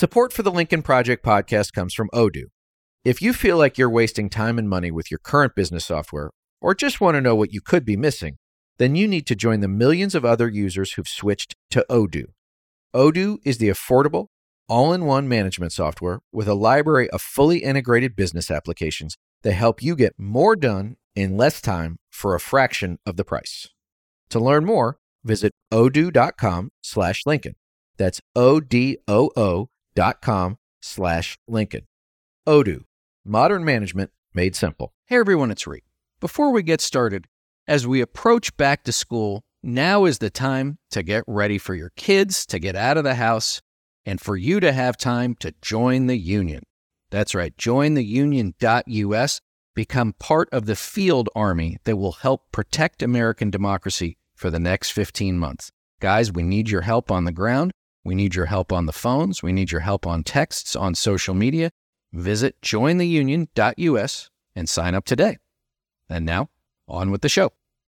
Support for the Lincoln Project podcast comes from Odoo. If you feel like you're wasting time and money with your current business software, or just want to know what you could be missing, then you need to join the millions of other users who've switched to Odoo. Odoo is the affordable, all-in-one management software with a library of fully integrated business applications that help you get more done in less time for a fraction of the price. To learn more, visit odoo.com/Lincoln. That's odoo.com/Lincoln. Odoo, modern management made simple. Hey everyone, it's Reed. Before we get started, as we approach back to school, now is the time to get ready for your kids to get out of the house and for you to have time to join the union. That's right, jointheunion.us. Become part of the field army that will help protect American democracy for the next 15 months. Guys, we need your help on the ground. We need your help on the phones. We need your help on texts, on social media. Visit jointheunion.us and sign up today. And now, on with the show.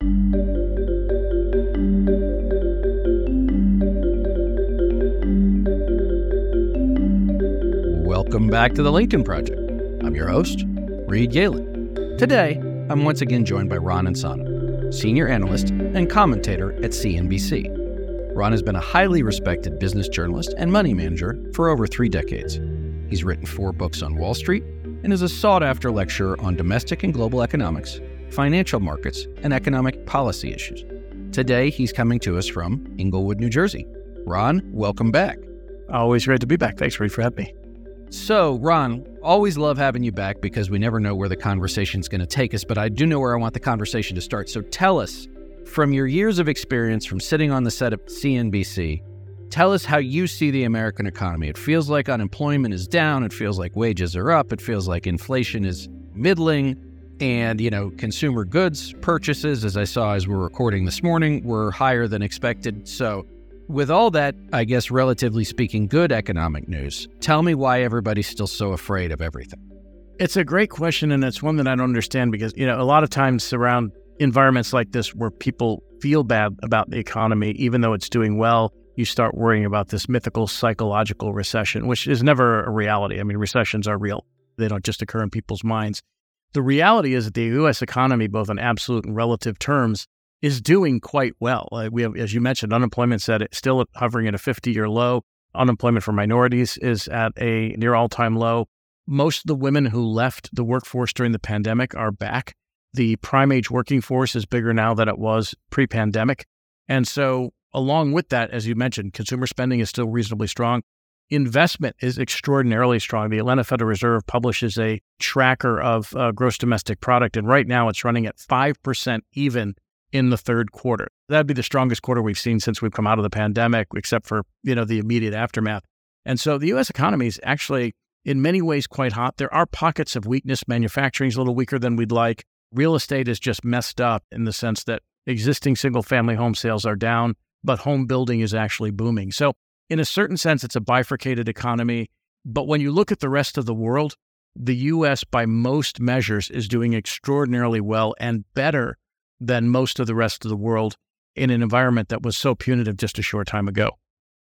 Welcome back to the Lincoln Project. I'm your host, Reed Galen. Today, I'm once again joined by Ron Insana, senior analyst and commentator at CNBC. Ron has been a highly respected business journalist and money manager for over 3 decades. He's written 4 books on Wall Street and is a sought-after lecturer on domestic and global economics, financial markets, and economic policy issues. Today, he's coming to us from Englewood, New Jersey. Ron, welcome back. Always great to be back. Thanks, Reed, for having me. So, Ron, always love having you back because we never know where the conversation's going to take us, but I do know where I want the conversation to start. So tell us, from your years of experience from sitting on the set of CNBC, tell us how you see the American economy. It feels like unemployment is down. It feels like wages are up. It feels like inflation is middling. And, consumer goods purchases, as I saw as we're recording this morning, were higher than expected. So with all that, I guess, relatively speaking, good economic news, tell me why everybody's still so afraid of everything. It's a great question, and it's one that I don't understand because, a lot of times around environments like this where people feel bad about the economy, even though it's doing well, you start worrying about this mythical psychological recession, which is never a reality. I mean, recessions are real. They don't just occur in people's minds. The reality is that the U.S. economy, both in absolute and relative terms, is doing quite well. We have, as you mentioned, unemployment's still hovering at a 50-year low. Unemployment for minorities is at a near all-time low. Most of the women who left the workforce during the pandemic are back. The prime age working force is bigger now than it was pre-pandemic. And so along with that, as you mentioned, consumer spending is still reasonably strong. Investment is extraordinarily strong. The Atlanta Federal Reserve publishes a tracker of gross domestic product, and right now it's running at 5% even in the third quarter. That'd be the strongest quarter we've seen since we've come out of the pandemic, except for, the immediate aftermath. And so the U.S. economy is actually in many ways quite hot. There are pockets of weakness. Manufacturing is a little weaker than we'd like. Real estate is just messed up in the sense that existing single-family home sales are down, but home building is actually booming. So in a certain sense, it's a bifurcated economy. But when you look at the rest of the world, the U.S., by most measures, is doing extraordinarily well and better than most of the rest of the world in an environment that was so punitive just a short time ago.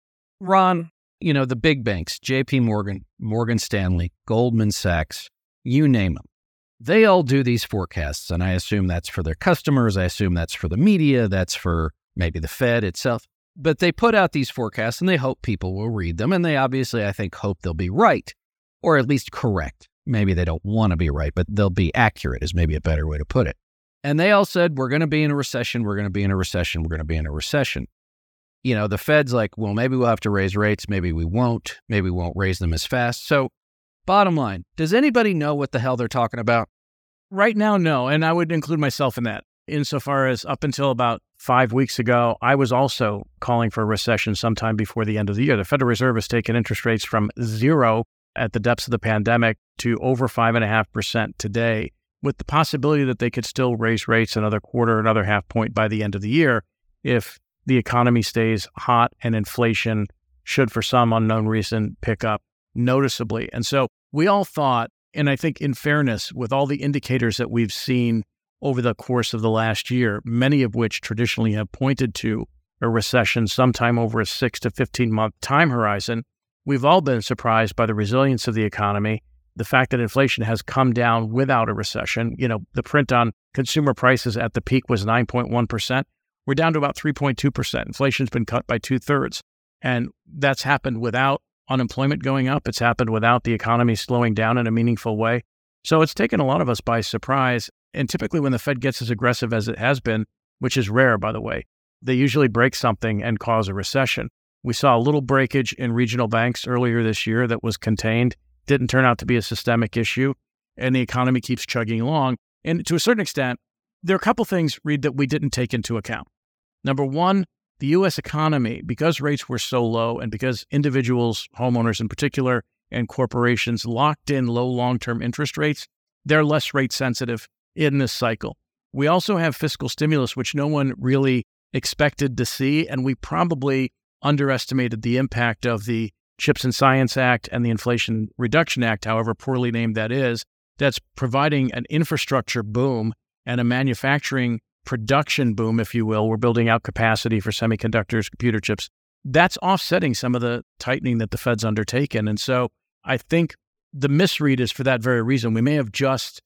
Ron, the big banks, JP Morgan, Morgan Stanley, Goldman Sachs, you name them. They all do these forecasts, and I assume that's for their customers. I assume that's for the media. That's for maybe the Fed itself. But they put out these forecasts, and they hope people will read them, and they obviously, I think, hope they'll be right, or at least correct. Maybe they don't want to be right, but they'll be accurate is maybe a better way to put it. And they all said, we're going to be in a recession, we're going to be in a recession, we're going to be in a recession. The Fed's like, well, maybe we'll have to raise rates, maybe we won't raise them as fast. So bottom line, does anybody know what the hell they're talking about? Right now, no, and I would include myself in that. Insofar as up until about 5 weeks ago, I was also calling for a recession sometime before the end of the year. The Federal Reserve has taken interest rates from 0 at the depths of the pandemic to over 5.5% today, with the possibility that they could still raise rates another quarter, another half point by the end of the year if the economy stays hot and inflation should, for some unknown reason, pick up noticeably. And so we all thought, and I think in fairness, with all the indicators that we've seen over the course of the last year, many of which traditionally have pointed to a recession sometime over a 6 to 15 month time horizon, we've all been surprised by the resilience of the economy, the fact that inflation has come down without a recession. The print on consumer prices at the peak was 9.1%. We're down to about 3.2%. Inflation's been cut by 2/3. And that's happened without unemployment going up. It's happened without the economy slowing down in a meaningful way. So it's taken a lot of us by surprise. And typically when the Fed gets as aggressive as it has been, which is rare, by the way, they usually break something and cause a recession. We saw a little breakage in regional banks earlier this year that was contained, didn't turn out to be a systemic issue, and the economy keeps chugging along. And to a certain extent, there are a couple things, Reed, that we didn't take into account. Number one, the U.S. economy, because rates were so low and because individuals, homeowners in particular, and corporations locked in low long-term interest rates, they're less rate sensitive in this cycle. We also have fiscal stimulus, which no one really expected to see, and we probably underestimated the impact of the CHIPS and Science Act and the Inflation Reduction Act, however poorly named that is, that's providing an infrastructure boom and a manufacturing production boom, if you will. We're building out capacity for semiconductors, computer chips. That's offsetting some of the tightening that the Fed's undertaken. And so I think the misread is for that very reason. We may have just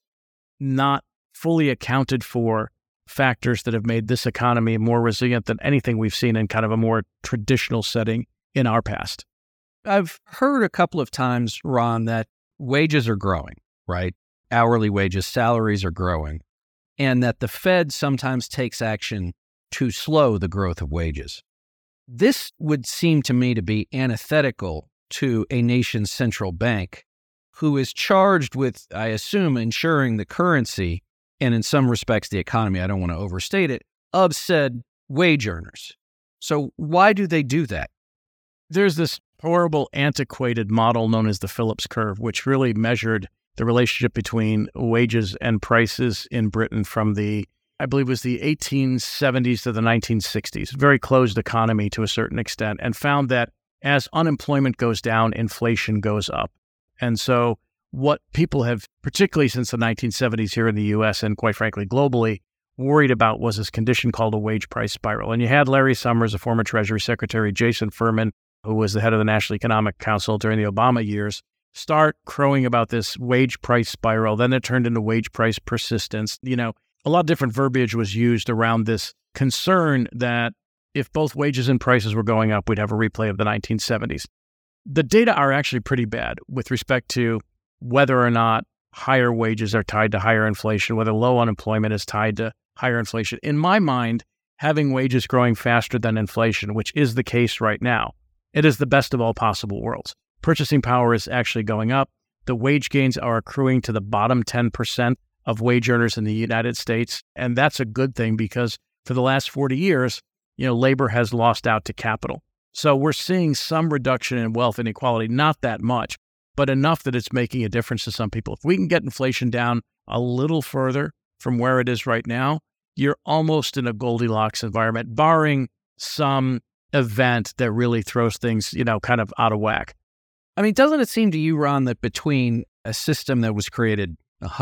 not fully accounted for factors that have made this economy more resilient than anything we've seen in kind of a more traditional setting in our past. I've heard a couple of times, Ron, that wages are growing, right? Hourly wages, salaries are growing, and that the Fed sometimes takes action to slow the growth of wages. This would seem to me to be antithetical to a nation's central bank, who is charged with, I assume, ensuring the currency, and in some respects the economy, I don't want to overstate it, of said wage earners. So why do they do that? There's this horrible antiquated model known as the Phillips curve, which really measured the relationship between wages and prices in Britain from I believe it was the 1870s to the 1960s, very closed economy to a certain extent, and found that as unemployment goes down, inflation goes up. And so what people have, particularly since the 1970s here in the U.S. and quite frankly globally, worried about was this condition called a wage price spiral. And you had Larry Summers, a former Treasury Secretary, Jason Furman, who was the head of the National Economic Council during the Obama years, start crowing about this wage price spiral. Then it turned into wage price persistence. A lot of different verbiage was used around this concern that if both wages and prices were going up, we'd have a replay of the 1970s. The data are actually pretty bad with respect to whether or not higher wages are tied to higher inflation, whether low unemployment is tied to higher inflation. In my mind, having wages growing faster than inflation, which is the case right now, it is the best of all possible worlds. Purchasing power is actually going up. The wage gains are accruing to the bottom 10% of wage earners in the United States. And that's a good thing because for the last 40 years, labor has lost out to capital. So we're seeing some reduction in wealth inequality, not that much, but enough that it's making a difference to some people. If we can get inflation down a little further from where it is right now, you're almost in a Goldilocks environment, barring some event that really throws things, kind of out of whack. I mean, doesn't it seem to you, Ron, that between a system that was created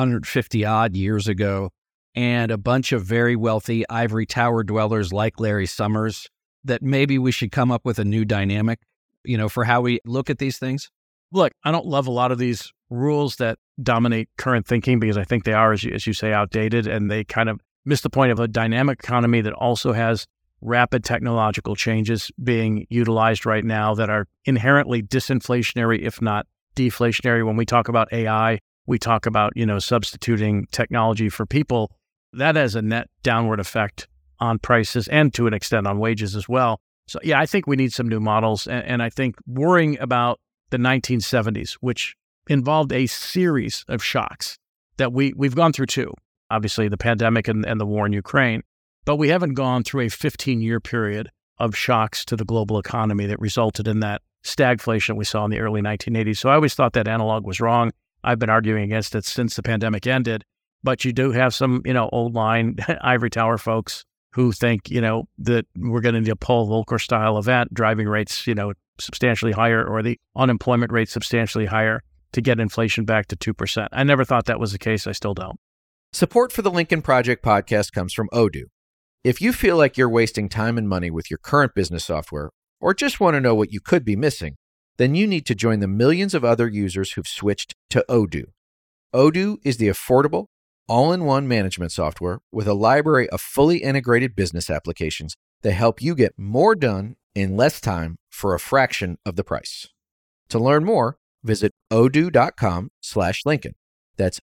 150 odd years ago and a bunch of very wealthy ivory tower dwellers like Larry Summers, that maybe we should come up with a new dynamic, for how we look at these things? Look, I don't love a lot of these rules that dominate current thinking because I think they are, as you say, outdated, and they kind of miss the point of a dynamic economy that also has rapid technological changes being utilized right now that are inherently disinflationary, if not deflationary. When we talk about AI, we talk about, substituting technology for people. That has a net downward effect on prices and to an extent on wages as well. So yeah, I think we need some new models. And I think worrying about the 1970s, which involved a series of shocks that we've gone through two, obviously the pandemic and the war in Ukraine, but we haven't gone through a 15-year period of shocks to the global economy that resulted in that stagflation we saw in the early 1980s. So I always thought that analog was wrong. I've been arguing against it since the pandemic ended, but you do have some, old line ivory tower folks who think, that we're going to need a Paul Volcker style event, driving rates, substantially higher, or the unemployment rate substantially higher to get inflation back to 2%. I never thought that was the case. I still don't. Support for the Lincoln Project podcast comes from Odoo. If you feel like you're wasting time and money with your current business software, or just want to know what you could be missing, then you need to join the millions of other users who've switched to Odoo. Odoo is the affordable, all-in-one management software with a library of fully integrated business applications that help you get more done in less time for a fraction of the price. To learn more, visit odoo.com/Lincoln. That's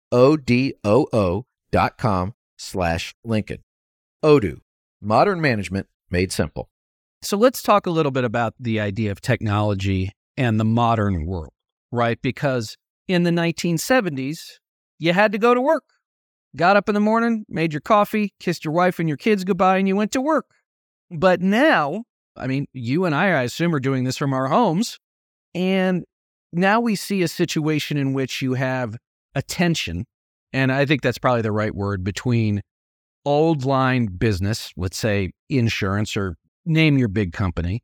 odoo.com/Lincoln. Odoo, modern management made simple. So let's talk a little bit about the idea of technology and the modern world, right? Because in the 1970s, you had to go to work. Got up in the morning, made your coffee, kissed your wife and your kids goodbye, and you went to work. But now, I mean, you and I assume, are doing this from our homes. And now we see a situation in which you have a tension, and I think that's probably the right word, between old line business, let's say insurance, or name your big company,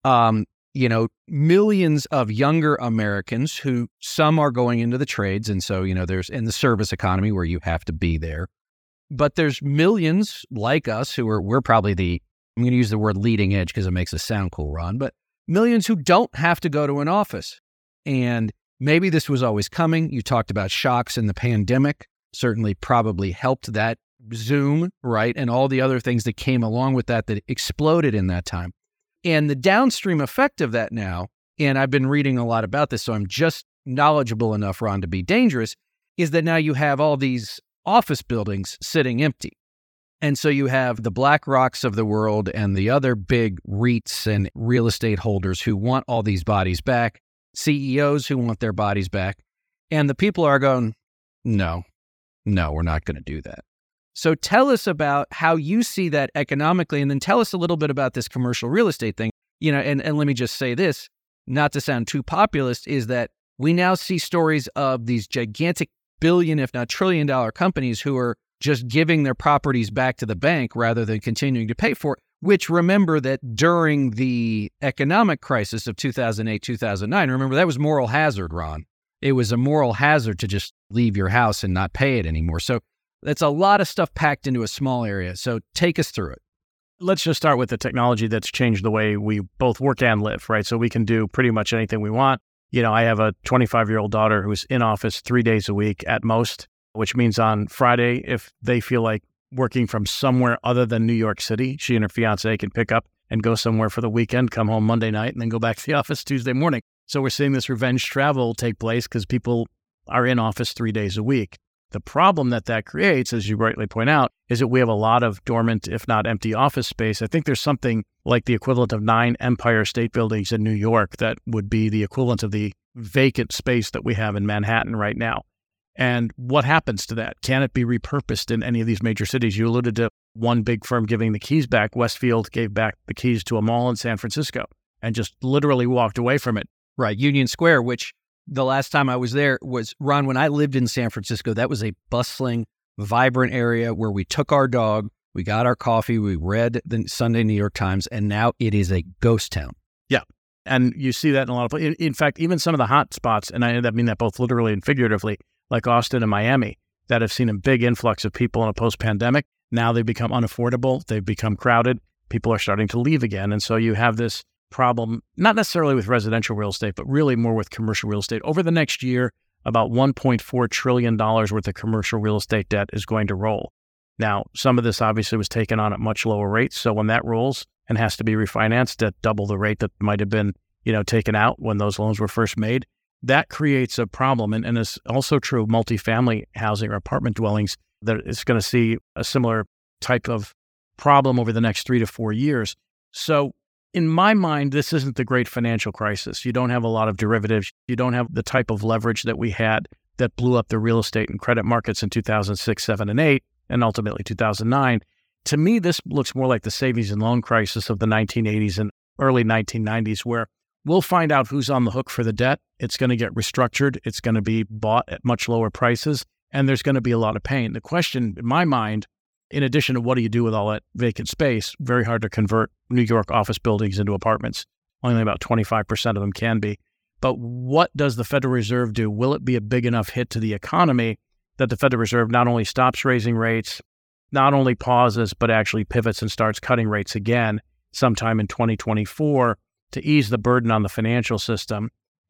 millions of younger Americans who, some are going into the trades. And so, there's in the service economy where you have to be there. But there's millions like us who we're probably I'm going to use the word leading edge because it makes us sound cool, Ron, but millions who don't have to go to an office. And maybe this was always coming. You talked about shocks in the pandemic, certainly probably helped that. Zoom, right? And all the other things that came along with that exploded in that time. And the downstream effect of that now, and I've been reading a lot about this, so I'm just knowledgeable enough, Ron, to be dangerous, is that now you have all these office buildings sitting empty. And so you have the BlackRocks of the world and the other big REITs and real estate holders who want all these bodies back, CEOs who want their bodies back. And the people are going, no, we're not going to do that. So tell us about how you see that economically, and then tell us a little bit about this commercial real estate thing. And let me just say this, not to sound too populist, is that we now see stories of these gigantic billion, if not trillion-dollar companies who are just giving their properties back to the bank rather than continuing to pay for it, which, remember that during the economic crisis of 2008, 2009, remember that was moral hazard, Ron. It was a moral hazard to just leave your house and not pay it anymore. So that's a lot of stuff packed into a small area. So take us through it. Let's just start with the technology that's changed the way we both work and live, right? So we can do pretty much anything we want. I have a 25-year-old daughter who's in office 3 days a week at most, which means on Friday, if they feel like working from somewhere other than New York City, she and her fiance can pick up and go somewhere for the weekend, come home Monday night, and then go back to the office Tuesday morning. So we're seeing this revenge travel take place because people are in office 3 days a week. The problem that creates, as you rightly point out, is that we have a lot of dormant, if not empty, office space. I think there's something like the equivalent of 9 Empire State Buildings in New York that would be the equivalent of the vacant space that we have in Manhattan right now. And what happens to that? Can it be repurposed in any of these major cities? You alluded to one big firm giving the keys back. Westfield gave back the keys to a mall in San Francisco and just literally walked away from it. Right, Union Square, which the last time I was there was, Ron, when I lived in San Francisco, that was a bustling, vibrant area where we took our dog, we got our coffee, we read the Sunday New York Times, and now it is a ghost town. Yeah, and you see that in a lot of places. In fact, even some of the hot spots, and I mean that both literally and figuratively, like Austin and Miami, that have seen a big influx of people in a post-pandemic. Now they've become unaffordable, they've become crowded, people are starting to leave again, and so you have this problem, not necessarily with residential real estate, but really more with commercial real estate. Over the next year, about $1.4 trillion worth of commercial real estate debt is going to roll. Now, some of this obviously was taken on at much lower rates. So when that rolls and has to be refinanced at double the rate that might have been, taken out when those loans were first made, that creates a problem. And it's also true of multifamily housing or apartment dwellings, that it's going to see a similar type of problem over the next 3 to 4 years. So in my mind, this isn't the great financial crisis. You don't have a lot of derivatives. You don't have the type of leverage that we had that blew up the real estate and credit markets in 2006, 7, and 8, and ultimately 2009. To me, this looks more like the savings and loan crisis of the 1980s and early 1990s, where we'll find out who's on the hook for the debt. It's going to get restructured. It's going to be bought at much lower prices, and there's going to be a lot of pain. The question, in my mind, in addition to what do you do with all that vacant space, very hard to convert New York office buildings into apartments. Only about 25% of them can be. But what does the Federal Reserve do? Will it be a big enough hit to the economy that the Federal Reserve not only stops raising rates, not only pauses, but actually pivots and starts cutting rates again sometime in 2024 to ease the burden on the financial system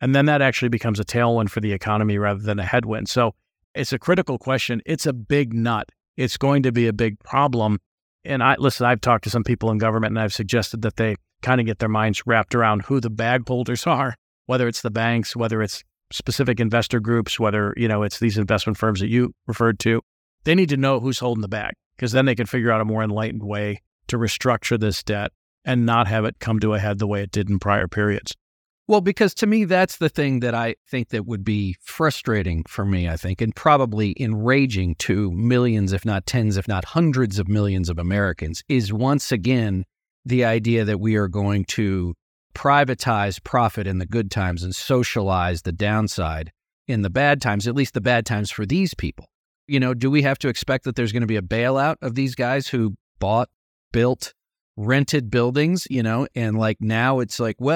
And then that actually becomes a tailwind for the economy rather than a headwind. So it's a critical question. It's a big nut. It's going to be a big problem. And I've talked to some people in government, and I've suggested that they kind of get their minds wrapped around who the bag holders are, whether it's the banks, whether it's specific investor groups, whether, it's these investment firms that you referred to. They need to know who's holding the bag, because then they can figure out a more enlightened way to restructure this debt and not have it come to a head the way it did in prior periods. Well, because to me, that's the thing that I think that would be frustrating for me, I think, and probably enraging to millions, if not tens, if not hundreds of millions of Americans, is once again the idea that we are going to privatize profit in the good times and socialize the downside in the bad times, at least the bad times for these people. Do we have to expect that there's going to be a bailout of these guys who bought, built, rented buildings, and now it's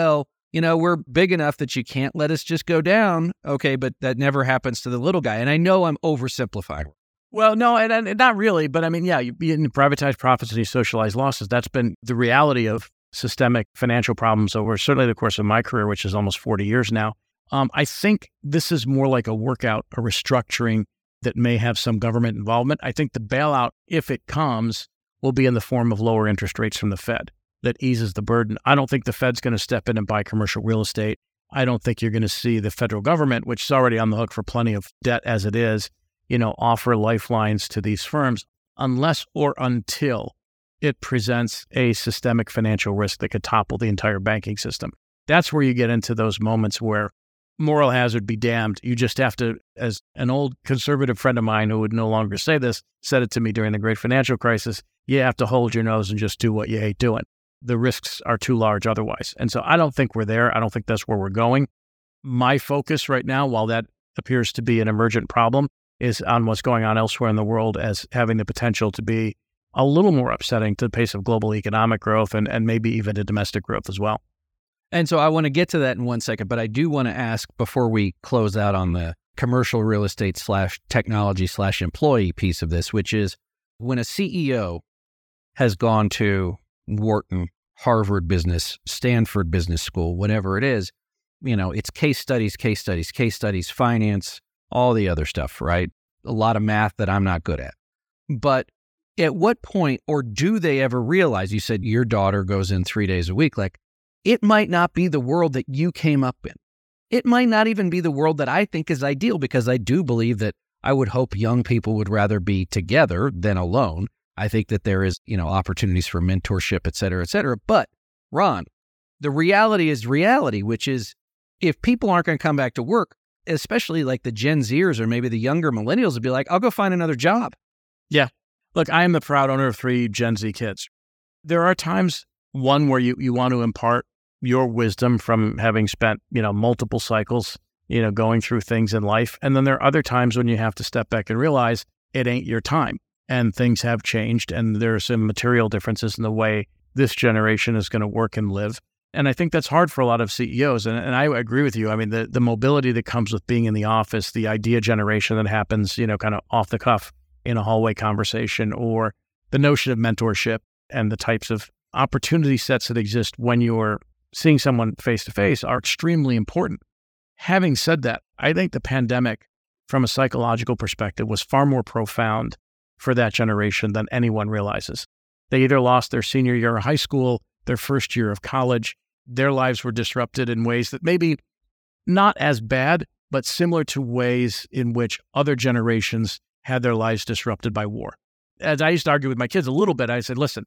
we're big enough that you can't let us just go down. Okay, but that never happens to the little guy. And I know I'm oversimplifying. Well, no, and not really. But I mean, you privatize profits and you socialize losses. That's been the reality of systemic financial problems over certainly the course of my career, which is almost 40 years now. I think this is more like a workout, a restructuring that may have some government involvement. I think the bailout, if it comes, will be in the form of lower interest rates from the Fed that eases the burden. I don't think the Fed's going to step in and buy commercial real estate. I don't think you're going to see the federal government, which is already on the hook for plenty of debt as it is, offer lifelines to these firms unless or until it presents a systemic financial risk that could topple the entire banking system. That's where you get into those moments where moral hazard be damned. You just have to, as an old conservative friend of mine who would no longer say this, said it to me during the great financial crisis, you have to hold your nose and just do what you hate doing. The risks are too large otherwise. And so I don't think we're there. I don't think that's where we're going. My focus right now, while that appears to be an emergent problem, is on what's going on elsewhere in the world as having the potential to be a little more upsetting to the pace of global economic growth and maybe even to domestic growth as well. And so I want to get to that in 1 second, but I do want to ask before we close out on the commercial real estate / technology / employee piece of this, which is when a CEO has gone to Wharton, Harvard Business, Stanford Business School, whatever it is, it's case studies, finance, all the other stuff, right? A lot of math that I'm not good at. But at what point, or do they ever realize, you said your daughter goes in 3 days a week, it might not be the world that you came up in. It might not even be the world that I think is ideal, because I do believe that I would hope young people would rather be together than alone. I think that there is, opportunities for mentorship, et cetera, et cetera. But Ron, the reality is reality, which is if people aren't going to come back to work, especially like the Gen Zers or maybe the younger millennials would be like, I'll go find another job. Yeah. Look, I am the proud owner of 3 Gen Z kids. There are times, one, where you want to impart your wisdom from having spent, multiple cycles, going through things in life. And then there are other times when you have to step back and realize it ain't your time. And things have changed, and there are some material differences in the way this generation is going to work and live. And I think that's hard for a lot of CEOs. And I agree with you. I mean, the mobility that comes with being in the office, the idea generation that happens, kind of off the cuff in a hallway conversation, or the notion of mentorship and the types of opportunity sets that exist when you're seeing someone face to face are extremely important. Having said that, I think the pandemic, from a psychological perspective, was far more profound for that generation than anyone realizes. They either lost their senior year of high school, their first year of college. Their lives were disrupted in ways that maybe not as bad, but similar to ways in which other generations had their lives disrupted by war. As I used to argue with my kids a little bit, I said, listen,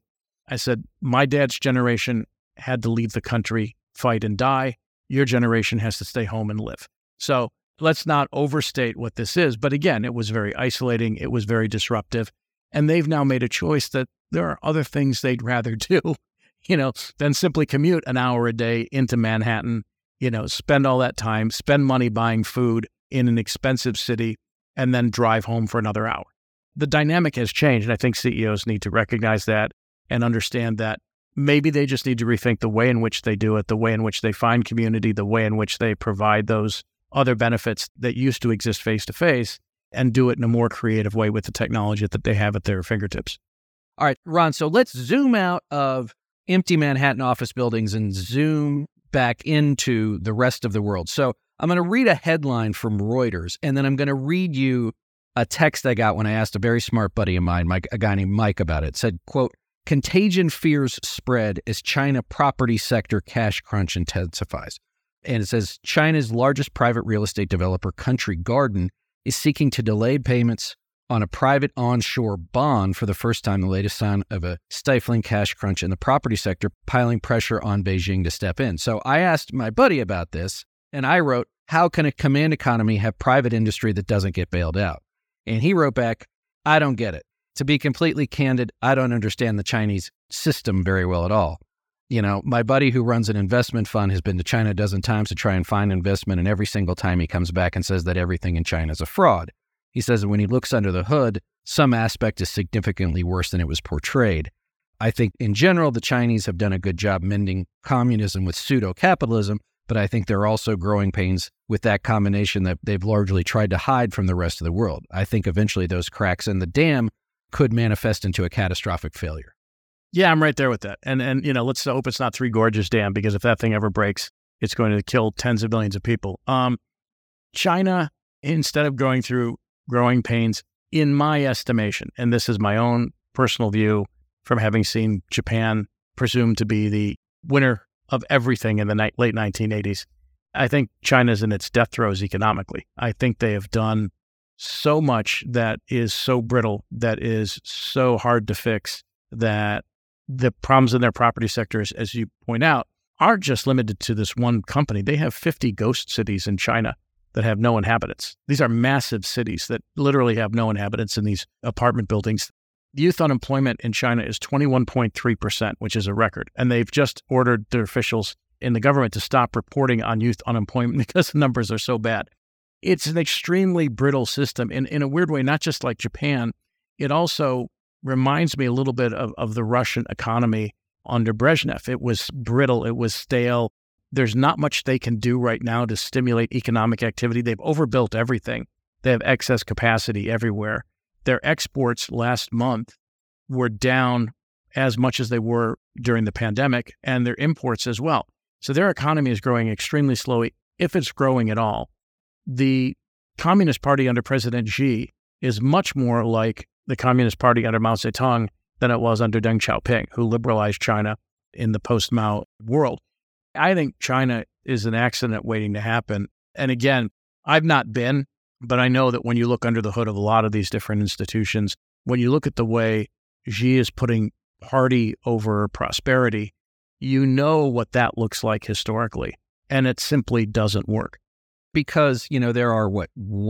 my dad's generation had to leave the country, fight and die. Your generation has to stay home and live. So let's not overstate what this is. But again, it was very isolating. It was very disruptive. And they've now made a choice that there are other things they'd rather do, than simply commute an hour a day into Manhattan, spend all that time, spend money buying food in an expensive city, and then drive home for another hour. The dynamic has changed. And I think CEOs need to recognize that and understand that maybe they just need to rethink the way in which they do it, the way in which they find community, the way in which they provide those other benefits that used to exist face-to-face, and do it in a more creative way with the technology that they have at their fingertips. All right, Ron, so let's zoom out of empty Manhattan office buildings and zoom back into the rest of the world. So I'm going to read a headline from Reuters, and then I'm going to read you a text I got when I asked a very smart buddy of mine, a guy named Mike, about it. It said, quote, "Contagion fears spread as China property sector cash crunch intensifies." And it says, China's largest private real estate developer, Country Garden, is seeking to delay payments on a private onshore bond for the first time, the latest sign of a stifling cash crunch in the property sector, piling pressure on Beijing to step in. So I asked my buddy about this, and I wrote, how can a command economy have private industry that doesn't get bailed out? And he wrote back, I don't get it. To be completely candid, I don't understand the Chinese system very well at all. You know, my buddy who runs an investment fund has been to China a dozen times to try and find investment, and every single time he comes back and says that everything in China is a fraud. He says that when he looks under the hood, some aspect is significantly worse than it was portrayed. I think in general, the Chinese have done a good job mending communism with pseudo-capitalism, but I think there are also growing pains with that combination that they've largely tried to hide from the rest of the world. I think eventually those cracks in the dam could manifest into a catastrophic failure. Yeah, I'm right there with that. And you know, let's hope it's not Three Gorges Dam, because if that thing ever breaks, it's going to kill tens of millions of people. China, instead of going through growing pains, in my estimation, and this is my own personal view from having seen Japan presumed to be the winner of everything in the late 1980s, I think China's in its death throes economically. I think they have done so much that is so brittle, that is so hard to fix, that the problems in their property sectors, as you point out, aren't just limited to this one company. They have 50 ghost cities in China that have no inhabitants. These are massive cities that literally have no inhabitants in these apartment buildings. Youth unemployment in China is 21.3%, which is a record. And they've just ordered their officials in the government to stop reporting on youth unemployment because the numbers are so bad. It's an extremely brittle system. In a weird way, not just like Japan, it also reminds me a little bit of the Russian economy under Brezhnev. It was brittle. It was stale. There's not much they can do right now to stimulate economic activity. They've overbuilt everything. They have excess capacity everywhere. Their exports last month were down as much as they were during the pandemic, and their imports as well. So their economy is growing extremely slowly, if it's growing at all. The Communist Party under President Xi is much more like the Communist Party under Mao Zedong than it was under Deng Xiaoping, who liberalized China in the post-Mao world. I think China is an accident waiting to happen. And again, I've not been, but I know that when you look under the hood of a lot of these different institutions, when you look at the way Xi is putting party over prosperity, you know what that looks like historically. And it simply doesn't work. Because, you know, there are,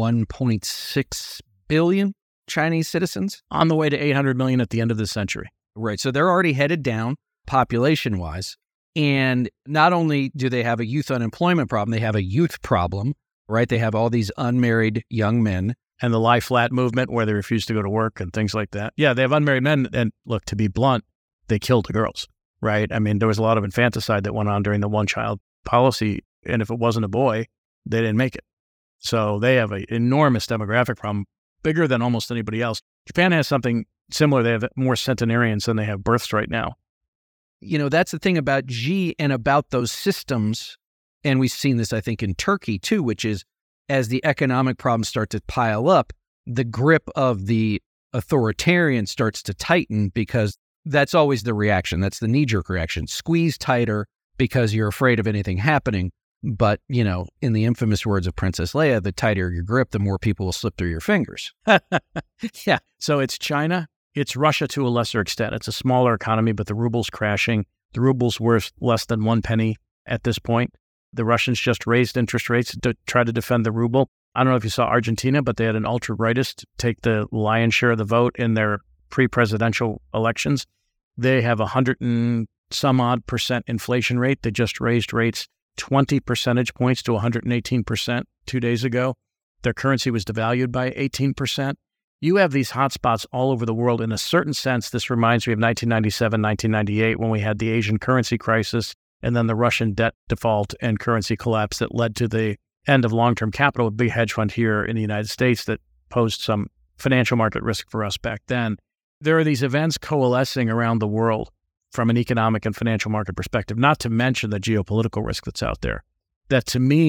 1.6 billion Chinese citizens? On the way to 800 million at the end of this century. Right. So they're already headed down population-wise. And not only do they have a youth unemployment problem, they have a youth problem, right? They have all these unmarried young men. And the lie flat movement where they refuse to go to work and things like that. Yeah, they have unmarried men. And look, to be blunt, they killed the girls, right? I mean, there was a lot of infanticide that went on during the one-child policy. And if it wasn't a boy, they didn't make it. So they have an enormous demographic problem, bigger than almost anybody else. Japan has something similar. They have more centenarians than they have births right now. You know, that's the thing about Xi and about those systems. And we've seen this, I think, in Turkey, too, which is as the economic problems start to pile up, the grip of the authoritarian starts to tighten, because that's always the reaction. That's the knee-jerk reaction. Squeeze tighter because you're afraid of anything happening. But, you know, in the infamous words of Princess Leia, the tighter your grip, the more people will slip through your fingers. Yeah. So it's China. It's Russia to a lesser extent. It's a smaller economy, but the ruble's crashing. The ruble's worth less than 1 penny at this point. The Russians just raised interest rates to try to defend the ruble. I don't know if you saw Argentina, but they had an ultra-rightist take the lion's share of the vote in their pre-presidential elections. They have 100 and some odd % inflation rate. They just raised rates 20 percentage points to 118% 2 days ago. Their currency was devalued by 18%. You have these hotspots all over the world. In a certain sense, this reminds me of 1997, 1998, when we had the Asian currency crisis and then the Russian debt default and currency collapse that led to the end of long-term capital, a big hedge fund here in the United States that posed some financial market risk for us back then. There are these events coalescing around the world from an economic and financial market perspective, not to mention the geopolitical risk that's out there, that to me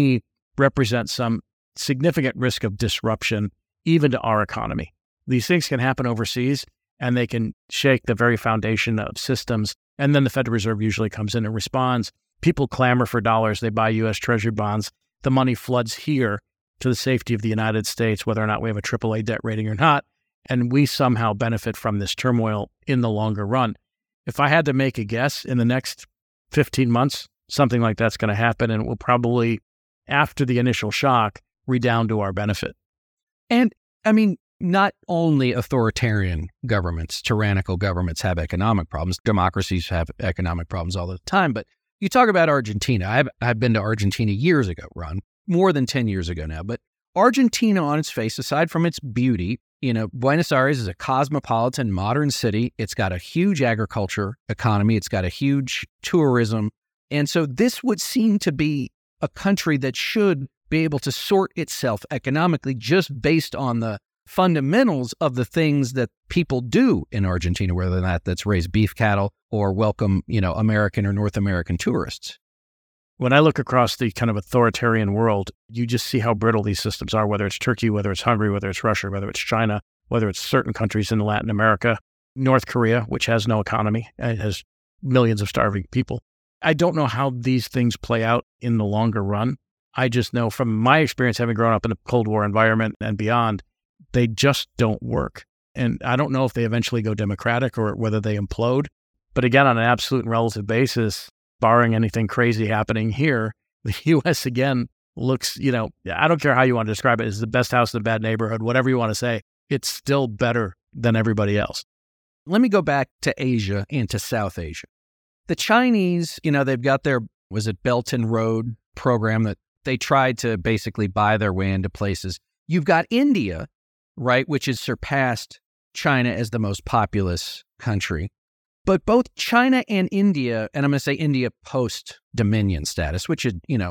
represent some significant risk of disruption, even to our economy. These things can happen overseas, and they can shake the very foundation of systems. And then the Federal Reserve usually comes in and responds. People clamor for dollars. They buy U.S. Treasury bonds. The money floods here to the safety of the United States, whether or not we have a AAA debt rating or not. And we somehow benefit from this turmoil in the longer run. If I had to make a guess, in the next 15 months, something like that's going to happen, and it will probably, after the initial shock, redound to our benefit. And I mean, not only authoritarian governments, tyrannical governments have economic problems. Democracies have economic problems all the time. But you talk about Argentina. I've been to Argentina years ago, Ron, more than 10 years ago now. But Argentina on its face, aside from its beauty, Buenos Aires is a cosmopolitan, modern city. It's got a huge agriculture economy. It's got a huge tourism. And so this would seem to be a country that should be able to sort itself economically just based on the fundamentals of the things that people do in Argentina, whether that's raise beef cattle or welcome, American or North American tourists. When I look across the kind of authoritarian world, you just see how brittle these systems are, whether it's Turkey, whether it's Hungary, whether it's Russia, whether it's China, whether it's certain countries in Latin America, North Korea, which has no economy and has millions of starving people. I don't know how these things play out in the longer run. I just know from my experience, having grown up in a Cold War environment and beyond, they just don't work. And I don't know if they eventually go democratic or whether they implode. But again, on an absolute and relative basis, barring anything crazy happening here, the U.S. again looks, I don't care how you want to describe it, is the best house in a bad neighborhood, whatever you want to say, it's still better than everybody else. Let me go back to Asia and to South Asia. The Chinese, they've got their, was it Belt and Road program that they tried to basically buy their way into places. You've got India, right, which has surpassed China as the most populous country. But both China and India, and I'm going to say India post-Dominion status, which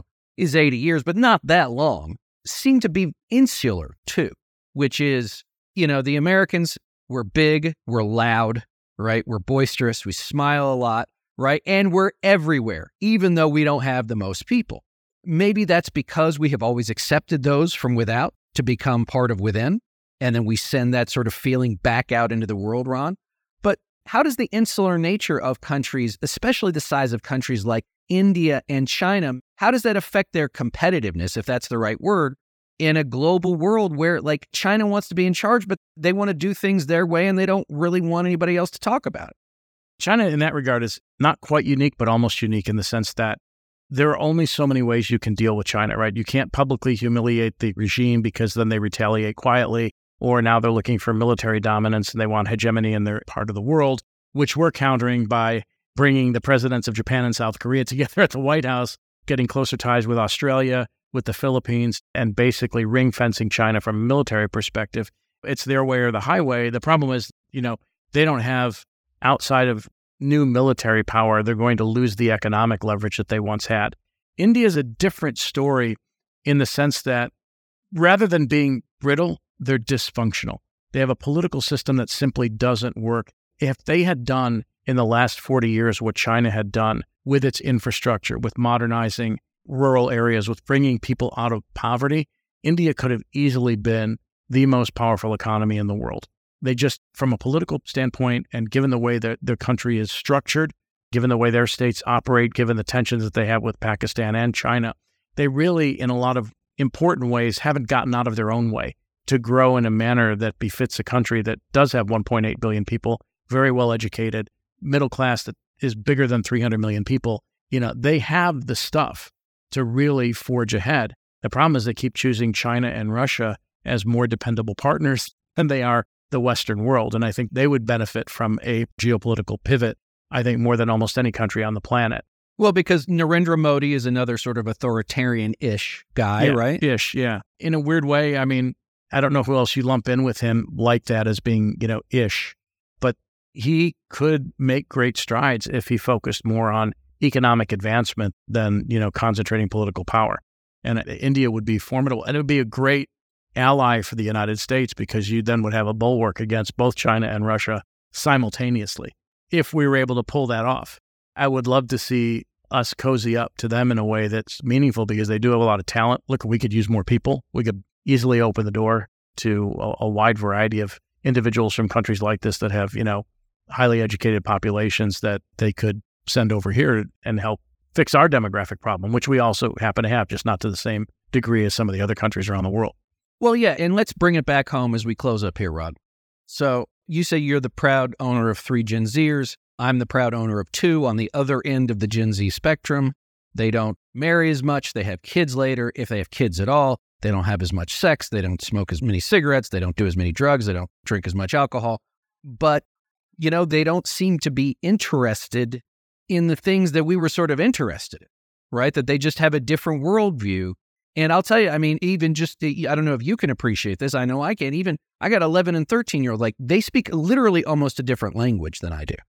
is 80 years, but not that long, seem to be insular too, which is, the Americans, we're big, we're loud, right? We're boisterous, we smile a lot, right? And we're everywhere, even though we don't have the most people. Maybe that's because we have always accepted those from without to become part of within, and then we send that sort of feeling back out into the world, Ron. But how does the insular nature of countries, especially the size of countries like India and China, how does that affect their competitiveness, if that's the right word, in a global world where China wants to be in charge, but they want to do things their way and they don't really want anybody else to talk about it? China in that regard is not quite unique, but almost unique in the sense that there are only so many ways you can deal with China, right? You can't publicly humiliate the regime because then they retaliate quietly, or now they're looking for military dominance and they want hegemony in their part of the world, which we're countering by bringing the presidents of Japan and South Korea together at the White House, getting closer ties with Australia, with the Philippines, and basically ring-fencing China from a military perspective. It's their way or the highway. The problem is, they don't have, outside of new military power, they're going to lose the economic leverage that they once had. India is a different story in the sense that rather than being brittle, they're dysfunctional. They have a political system that simply doesn't work. If they had done in the last 40 years what China had done with its infrastructure, with modernizing rural areas, with bringing people out of poverty, India could have easily been the most powerful economy in the world. They just, from a political standpoint, and given the way that their country is structured, given the way their states operate, given the tensions that they have with Pakistan and China, they really, in a lot of important ways, haven't gotten out of their own way to grow in a manner that befits a country that does have 1.8 billion people, very well educated, middle class that is bigger than 300 million people. They have the stuff to really forge ahead. The problem is they keep choosing China and Russia as more dependable partners than they are the Western world. And I think they would benefit from a geopolitical pivot, I think, more than almost any country on the planet. Well, because Narendra Modi is another sort of authoritarian-ish guy, right? Ish, yeah. In a weird way, I mean, I don't know who else you lump in with him like that as being, ish. But he could make great strides if he focused more on economic advancement than, concentrating political power. And India would be formidable. And it would be a great ally for the United States because you then would have a bulwark against both China and Russia simultaneously if we were able to pull that off. I would love to see us cozy up to them in a way that's meaningful because they do have a lot of talent. Look, we could use more people. We could easily open the door to a wide variety of individuals from countries like this that have, highly educated populations that they could send over here and help fix our demographic problem, which we also happen to have, just not to the same degree as some of the other countries around the world. Well, yeah, and let's bring it back home as we close up here, Rod. So you say you're the proud owner of 3 Gen Zers. I'm the proud owner of 2 on the other end of the Gen Z spectrum. They don't marry as much. They have kids later, if they have kids at all. They don't have as much sex. They don't smoke as many cigarettes. They don't do as many drugs. They don't drink as much alcohol. But, they don't seem to be interested in the things that we were sort of interested in, right? That they just have a different worldview. And I'll tell you, even just, I don't know if you can appreciate this. I know I can. Even, I got 11 and 13-year-old, they speak literally almost a different language than I do.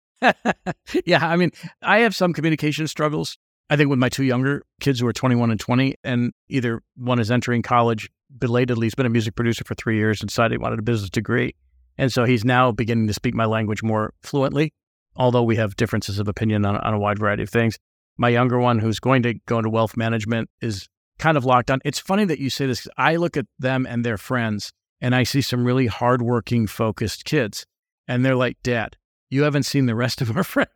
Yeah, I have some communication struggles. I think with my 2 younger kids who are 21 and 20, and either one is entering college belatedly. He's been a music producer for 3 years and decided he wanted a business degree. And so he's now beginning to speak my language more fluently, although we have differences of opinion on a wide variety of things. My younger one, who's going to go into wealth management, is kind of locked on. It's funny that you say this. I look at them and their friends, and I see some really hardworking, focused kids. And they're like, Dad, you haven't seen the rest of our friends,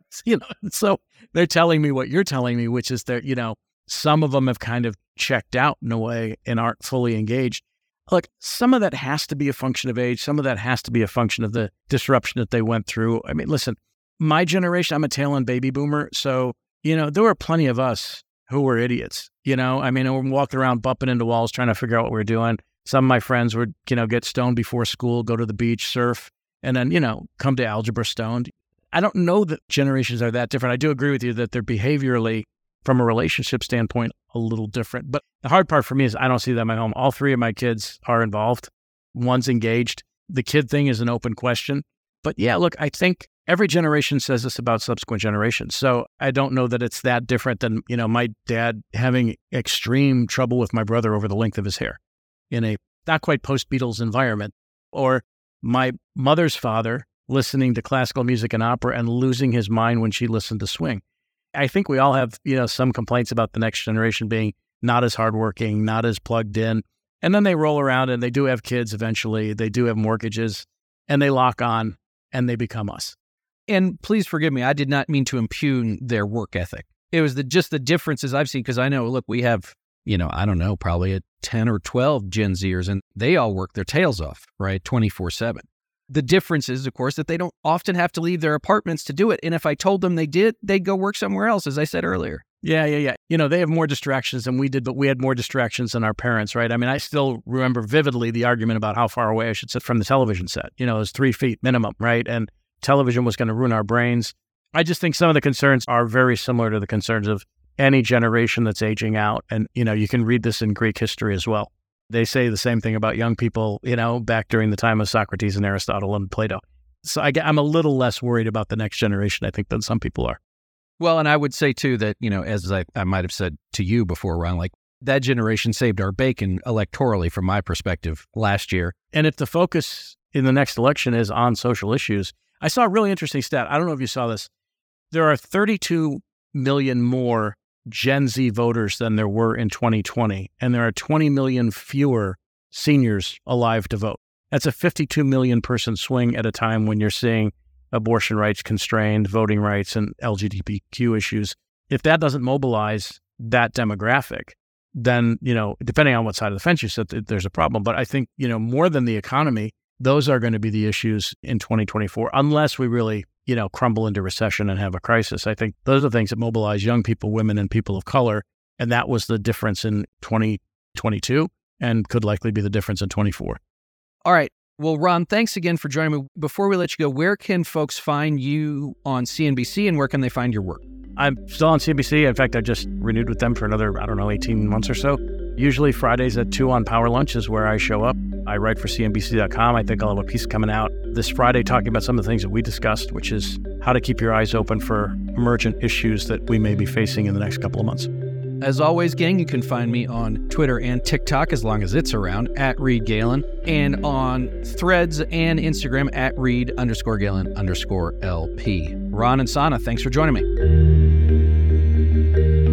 So they're telling me what you're telling me, which is that, some of them have kind of checked out in a way and aren't fully engaged. Look, some of that has to be a function of age. Some of that has to be a function of the disruption that they went through. Listen, my generation, I'm a tail-end baby boomer. So, there were plenty of us who were idiots, we're walking around bumping into walls trying to figure out what we're doing. Some of my friends would, get stoned before school, go to the beach, surf, and then, come to algebra stoned. I don't know that generations are that different. I do agree with you that they're behaviorally, from a relationship standpoint, a little different. But the hard part for me is I don't see that in my home. All 3 of my kids are involved. One's engaged. The kid thing is an open question. But yeah, look, I think every generation says this about subsequent generations. So I don't know that it's that different than, my dad having extreme trouble with my brother over the length of his hair in a not quite post-Beatles environment, or my mother's father listening to classical music and opera and losing his mind when she listened to swing. I think we all have, some complaints about the next generation being not as hardworking, not as plugged in. And then they roll around and they do have kids eventually. They do have mortgages and they lock on and they become us. And please forgive me, I did not mean to impugn their work ethic. It was just the differences I've seen, because I know, look, we have, I don't know, probably 10 or 12 Gen Zers, and they all work their tails off, right, 24/7. The difference is, of course, that they don't often have to leave their apartments to do it. And if I told them they did, they'd go work somewhere else, as I said earlier. Yeah. They have more distractions than we did, but we had more distractions than our parents, right? I still remember vividly the argument about how far away I should sit from the television set. It was 3 feet minimum, right? And television was going to ruin our brains. I just think some of the concerns are very similar to the concerns of any generation that's aging out. And, you can read this in Greek history as well. They say the same thing about young people, back during the time of Socrates and Aristotle and Plato. So I'm a little less worried about the next generation, I think, than some people are. Well, and I would say, too, that, as I might have said to you before, Ron, that generation saved our bacon electorally from my perspective last year. And if the focus in the next election is on social issues, I saw a really interesting stat. I don't know if you saw this. There are 32 million more Gen Z voters than there were in 2020, and there are 20 million fewer seniors alive to vote. That's a 52 million person swing at a time when you're seeing abortion rights constrained, voting rights, and LGBTQ issues. If that doesn't mobilize that demographic, then, depending on what side of the fence you sit, there's a problem. But I think, more than the economy, those are going to be the issues in 2024, unless we really, crumble into recession and have a crisis. I think those are the things that mobilize young people, women, and people of color. And that was the difference in 2022 and could likely be the difference in 24. All right. Well, Ron, thanks again for joining me. Before we let you go, where can folks find you on CNBC and where can they find your work? I'm still on CNBC. In fact, I just renewed with them for another, 18 months or so. Usually Fridays at 2 on Power Lunch is where I show up. I write for CNBC.com. I think I'll have a piece coming out this Friday talking about some of the things that we discussed, which is how to keep your eyes open for emergent issues that we may be facing in the next couple of months. As always, gang, you can find me on Twitter and TikTok, as long as it's around, at Reed Galen, and on Threads and Instagram at Reed_Galen_LP. Ron and Sana, thanks for joining me.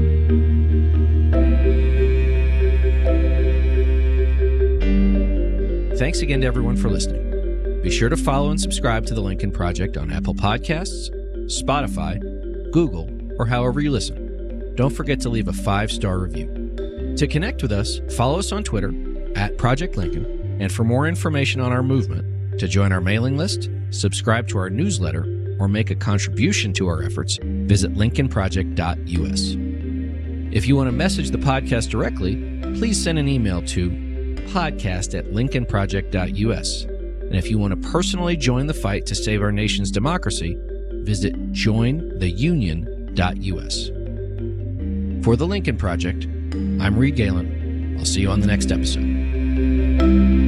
thanks again to everyone for listening. Be sure to follow and subscribe to The Lincoln Project on Apple Podcasts, Spotify, Google, or however you listen. Don't forget to leave a 5-star review. To connect with us, follow us on Twitter @Project Lincoln, and for more information on our movement, to join our mailing list, subscribe to our newsletter, or make a contribution to our efforts, visit lincolnproject.us. If you want to message the podcast directly, please send an email to podcast@lincolnproject.us. And if you want to personally join the fight to save our nation's democracy, visit jointheunion.us. For The Lincoln Project, I'm Reed Galen. I'll see you on the next episode.